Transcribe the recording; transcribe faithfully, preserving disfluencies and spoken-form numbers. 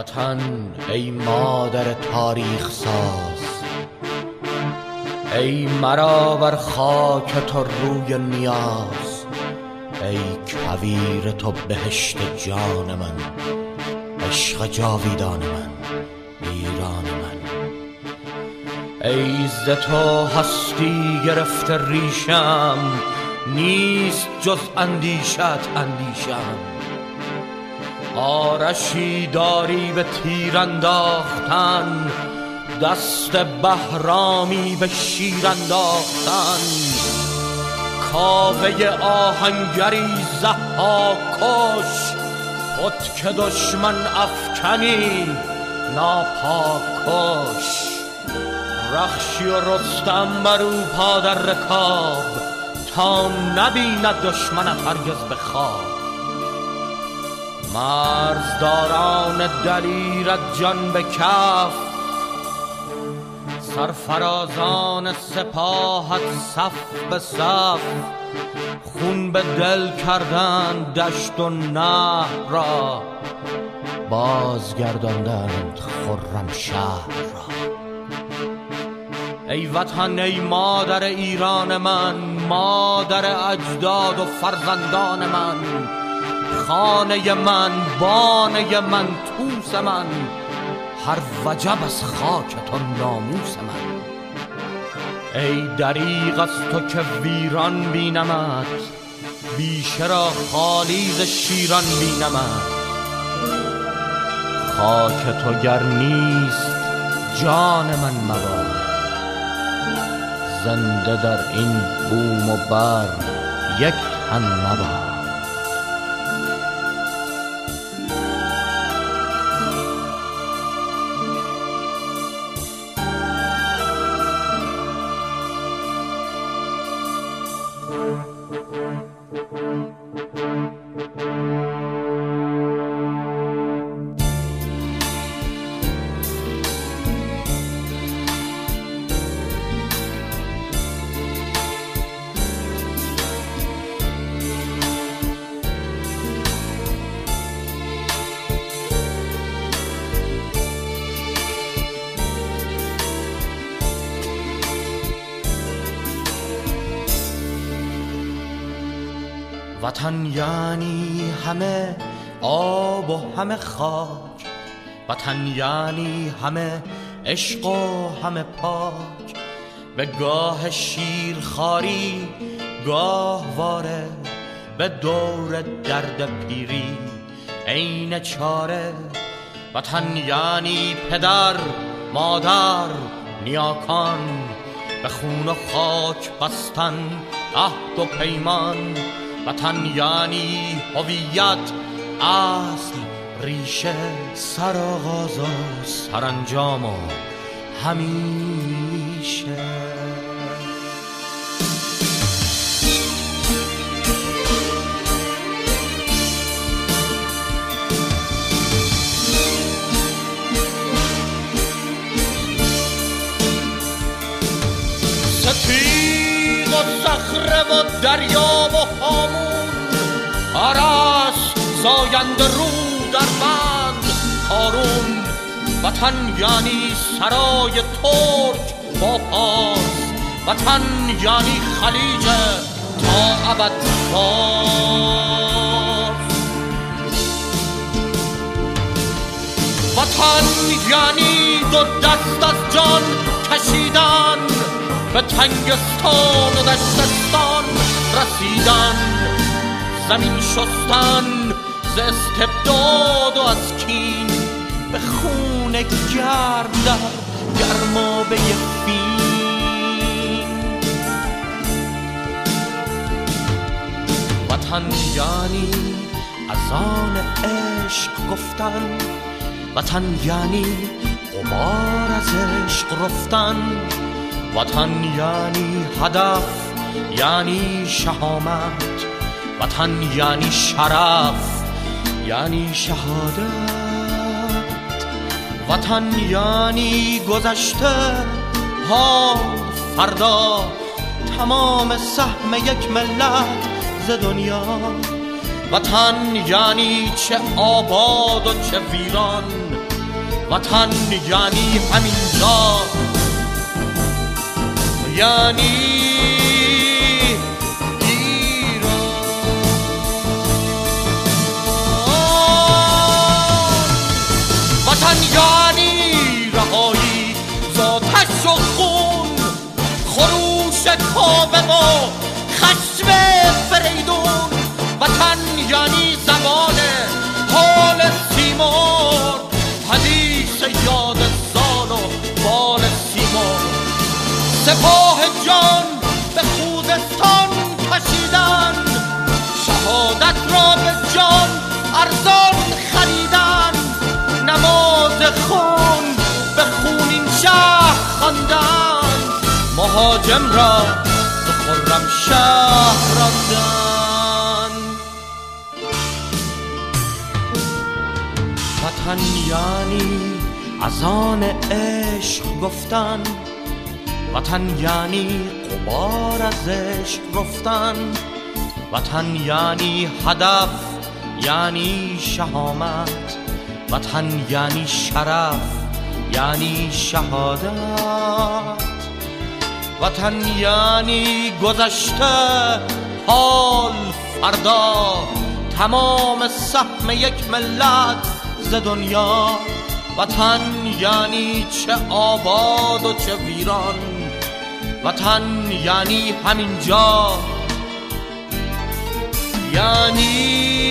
وطن ای مادر تاریخ ساز، ای مرا بر خاک تو روی نیاز، ای کویر تو بهشت جان من، عشق جاویدان من، ایران من. ای ز تو هستی گرفته ریشم، نیست جز اندیشت اندیشم. آرشی داری به تیر انداختن، دست بهرامی به شیر انداختن. کاوه آهنگری ضحاک کش، خود که دشمن افکنی ناپاک کش. رخشی و رستم برو پا در رکاب، تا نبیند دشمنت هرگز به خواب. مرزداران دلیرت جان به کف، سرفرازان سپاهت صف به صف. خون به دل کردند دشت و نهر را، بازگرداندند خرم شهر را. ای وطن ای مادر ایران من، مادر اجداد و فرزندان من. خانه من، بانه من، توس من، هر وجب از خاک تو ناموس من. ای دریغ از تو که ویران بینمت، بیشه را خالی ز شیران بینمت. خاک تو گر نیست جان من مباد، زنده در این بوم و بر یک تن مباد. وطن یعنی همه آب و همه خاک، وطن یعنی همه عشق و همه پاک. به گاه شیرخواری گاهواره، به دور درد پیری عین چاره. وطن یعنی پدر مادر نیاکان، به خون و خاک بستن عهد و پیمان. وطن یعنی هویت، اصل، ریشه، سرآغاز و سرانجام و همیشه. ستیغ و صخره و دریا و هامون، عرس زاینده رو در بند کارون. وطن یعنی سرای ترک با پاس، وطن یعنی خلیج تا ابد باز. وطن یعنی دو دست از جان کشیدن، به تنگستان و دشتستان رسیدن. زمین شستن ز استبداد و از کین، به خون گرم در گرمابه فین. وطن یعنی از آن عشق گفتن، وطن یعنی غبار از عشق رفتن. وطن یعنی هدف، یعنی شهامت، وطن یعنی شرف، یعنی شهادت. وطن یعنی گذشته ها فردا، تمام سهم یک ملت ز دنیا. وطن یعنی چه آباد و چه ویران، وطن یعنی همینجا، یعنی وطن یعنی رهایی ذاتش و خون، خروش کاوه و خشم فریدون. وطن یعنی زمان حال سیمور، حدیث یاد زال و بال سیمور. سپاه جان به خوزستان کشیدن، شهادت را به جان ارزان خریدن. نماز خون به خونین شهر خواندن، مهاجم را به خرم شهر راندن. وطن یعنی از آن عشق گفتن، وطن یعنی غبار از عشق رفتن. وطن یعنی هدف، یعنی شهامت. وطن یعنی شرف، یعنی شهادت. وطن یعنی گذشته، حال، فردا، تمام سهم یک ملت ز دنیا. وطن یعنی چه آباد و چه ویران، وطن یعنی همینجا، یعنی